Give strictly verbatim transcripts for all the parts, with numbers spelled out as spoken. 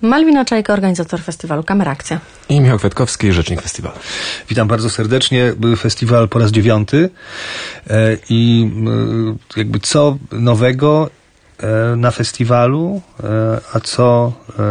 Malwina Czajka, organizator festiwalu Kamerakcja. I Michał Kwiatkowski, rzecznik festiwalu. Witam bardzo serdecznie. Był festiwal po raz dziewiąty i jakby co nowego na festiwalu, a co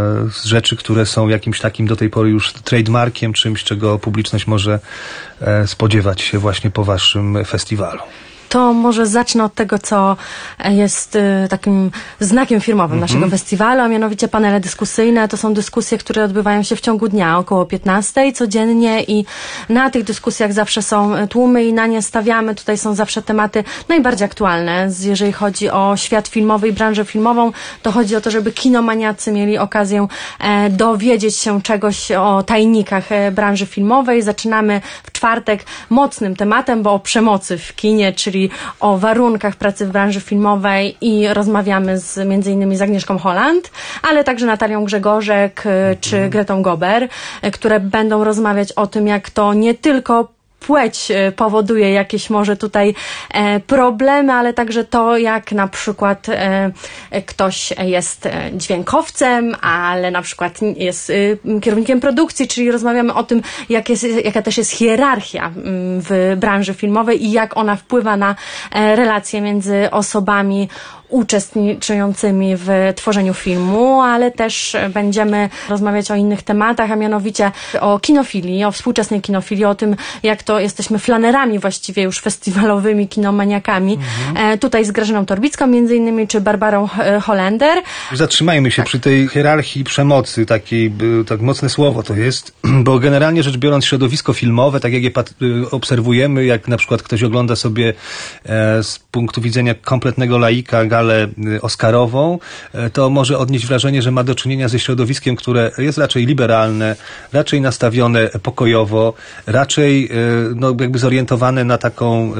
z rzeczy, które są jakimś takim do tej pory już trademarkiem, czymś, czego publiczność może spodziewać się właśnie po waszym festiwalu. To może zacznę od tego, co jest y, takim znakiem firmowym mm-hmm. naszego festiwalu, a mianowicie panele dyskusyjne. To są dyskusje, które odbywają się w ciągu dnia, około piętnastej codziennie i na tych dyskusjach zawsze są tłumy i na nie stawiamy. Tutaj są zawsze tematy najbardziej aktualne. Jeżeli chodzi o świat filmowy i branżę filmową, to chodzi o to, żeby kinomaniacy mieli okazję e, dowiedzieć się czegoś o tajnikach e, branży filmowej. Zaczynamy w czwartek mocnym tematem, bo o przemocy w kinie, czyli o warunkach pracy w branży filmowej i rozmawiamy z, między innymi z Agnieszką Holland, ale także Natalią Grzegorzek czy Gretą Gober, które będą rozmawiać o tym, jak to nie tylko płeć powoduje jakieś może tutaj e, problemy, ale także to, jak na przykład e, ktoś jest dźwiękowcem, ale na przykład jest e, kierownikiem produkcji, czyli rozmawiamy o tym, jak jest, jaka też jest hierarchia m, w branży filmowej i jak ona wpływa na e, relacje między osobami uczestniczącymi w tworzeniu filmu, ale też będziemy rozmawiać o innych tematach, a mianowicie o kinofilii, o współczesnej kinofilii, o tym, jak to jesteśmy flanerami właściwie już festiwalowymi, kinomaniakami. Mhm. E, tutaj z Grażyną Torbicką między innymi, czy Barbarą e, Holender. Zatrzymajmy się tak. przy tej hierarchii przemocy, takiej, tak mocne słowo to jest, bo generalnie rzecz biorąc środowisko filmowe, tak jak je obserwujemy, jak na przykład ktoś ogląda sobie e, z punktu widzenia kompletnego laika galę oscarową, to może odnieść wrażenie, że ma do czynienia ze środowiskiem, które jest raczej liberalne, raczej nastawione pokojowo, raczej no, jakby zorientowane na taką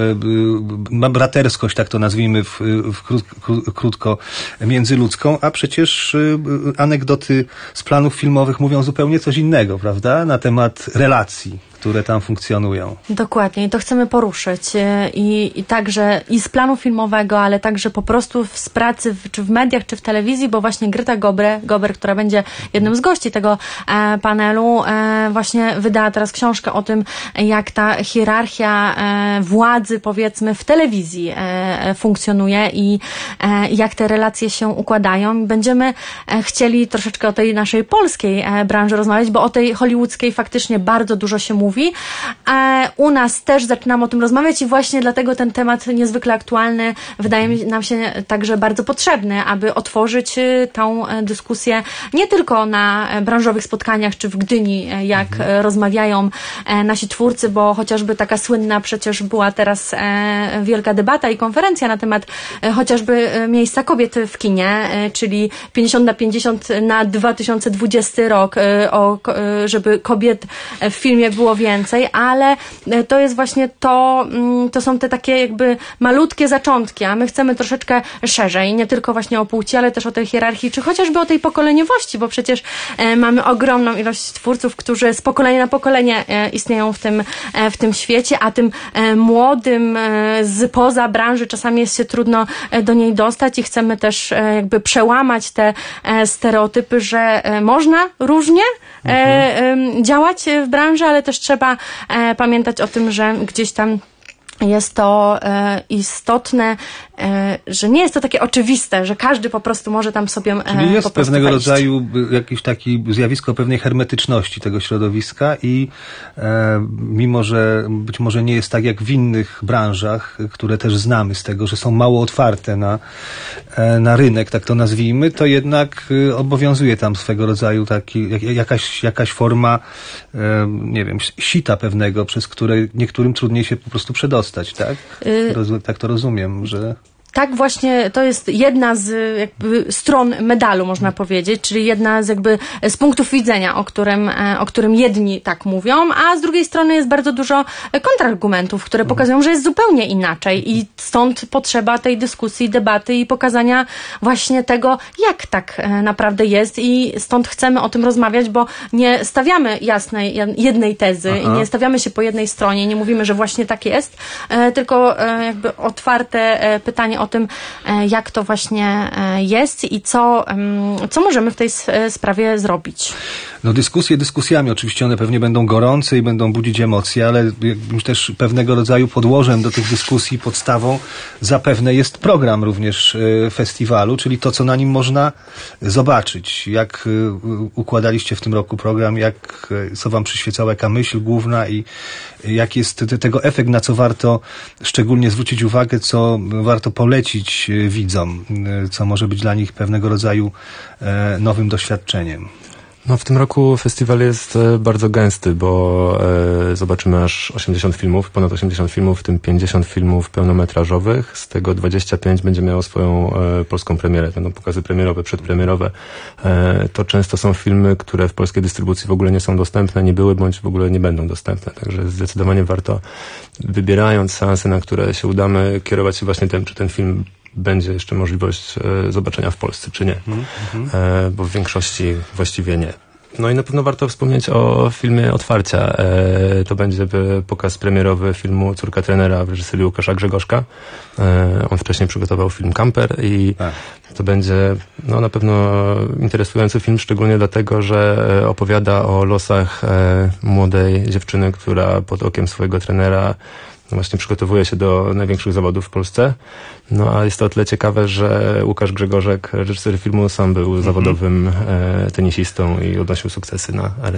braterskość, tak to nazwijmy w, w krót, krótko, międzyludzką, a przecież anegdoty z planów filmowych mówią zupełnie coś innego, prawda? Na temat relacji, które tam funkcjonują. Dokładnie. I to chcemy poruszyć. I, i także i z planu filmowego, ale także po prostu z pracy w, czy w mediach, czy w telewizji, bo właśnie Greta Gober, Gober która będzie jednym z gości tego e, panelu, e, właśnie wydała teraz książkę o tym, jak ta hierarchia e, władzy, powiedzmy, w telewizji e, funkcjonuje i e, jak te relacje się układają. Będziemy e, chcieli troszeczkę o tej naszej polskiej e, branży rozmawiać, bo o tej hollywoodzkiej faktycznie bardzo dużo się mówi. A u nas też zaczynamy o tym rozmawiać i właśnie dlatego ten temat niezwykle aktualny wydaje nam się także bardzo potrzebny, aby otworzyć tą dyskusję nie tylko na branżowych spotkaniach czy w Gdyni, jak mhm. rozmawiają nasi twórcy, bo chociażby taka słynna przecież była teraz wielka debata i konferencja na temat chociażby miejsca kobiet w kinie, czyli pięćdziesiąt na pięćdziesiąt na dwa tysiące dwudziesty rok, o, żeby kobiet w filmie było więcej, ale to jest właśnie to, to są te takie jakby malutkie zaczątki, a my chcemy troszeczkę szerzej, nie tylko właśnie o płci, ale też o tej hierarchii, czy chociażby o tej pokoleniowości, bo przecież e, mamy ogromną ilość twórców, którzy z pokolenia na pokolenie e, istnieją w tym, e, w tym świecie, a tym e, młodym e, z poza branży czasami jest się trudno e, do niej dostać i chcemy też e, jakby przełamać te e, stereotypy, że e, można różnie e, e, działać w branży, ale też trzeba e, pamiętać o tym, że gdzieś tam jest to e, istotne, e, że nie jest to takie oczywiste, że każdy po prostu może tam sobie e, Czyli jest po prostu pewnego wejść. rodzaju jakieś takie zjawisko pewnej hermetyczności tego środowiska i e, mimo, że być może nie jest tak jak w innych branżach, które też znamy z tego, że są mało otwarte na, e, na rynek, tak to nazwijmy, to jednak e, obowiązuje tam swego rodzaju taki, jak, jakaś, jakaś forma e, nie wiem, sita pewnego, przez które niektórym trudniej się po prostu przedostać. Tak? Roz, tak to rozumiem, że... Tak, właśnie to jest jedna z jakby stron medalu, można powiedzieć, czyli jedna z jakby z punktów widzenia, o którym, o którym jedni tak mówią, a z drugiej strony jest bardzo dużo kontrargumentów, które pokazują, że jest zupełnie inaczej i stąd potrzeba tej dyskusji, debaty i pokazania właśnie tego, jak tak naprawdę jest i stąd chcemy o tym rozmawiać, bo nie stawiamy jasnej, jednej tezy Aha. i nie stawiamy się po jednej stronie, nie mówimy, że właśnie tak jest, tylko jakby otwarte pytanie o tym, jak to właśnie jest i co, co możemy w tej sprawie zrobić. No dyskusje dyskusjami, oczywiście one pewnie będą gorące i będą budzić emocje, ale też pewnego rodzaju podłożem do tych dyskusji, podstawą zapewne jest program również festiwalu, czyli to, co na nim można zobaczyć. Jak układaliście w tym roku program, jak, co wam przyświecała, jaka myśl główna i jaki jest tego efekt, na co warto szczególnie zwrócić uwagę, co warto polecić widzom, co może być dla nich pewnego rodzaju nowym doświadczeniem. No w tym roku festiwal jest bardzo gęsty, bo e, zobaczymy aż osiemdziesiąt filmów, ponad osiemdziesiąt filmów, w tym pięćdziesiąt filmów pełnometrażowych, z tego dwadzieścia pięć będzie miało swoją e, polską premierę, będą pokazy premierowe, przedpremierowe. E, to często są filmy, które w polskiej dystrybucji w ogóle nie są dostępne, nie były, bądź w ogóle nie będą dostępne, także zdecydowanie warto, wybierając seansy, na które się udamy, kierować się właśnie tym, czy ten film będzie jeszcze możliwość e, zobaczenia w Polsce, czy nie. Mm-hmm. E, bo w większości właściwie nie. No i na pewno warto wspomnieć o filmie Otwarcia. E, to będzie pokaz premierowy filmu Córka trenera w reżyserii Łukasza Grzegorzka. E, on wcześniej przygotował film Camper i tak. To będzie no, na pewno interesujący film, szczególnie dlatego, że opowiada o losach e, młodej dziewczyny, która pod okiem swojego trenera właśnie przygotowuje się do największych zawodów w Polsce. No a jest to o tyle ciekawe, że Łukasz Grzegorzek, reżyser filmu, sam był mm-hmm. zawodowym e, tenisistą i odnosił sukcesy na arenie.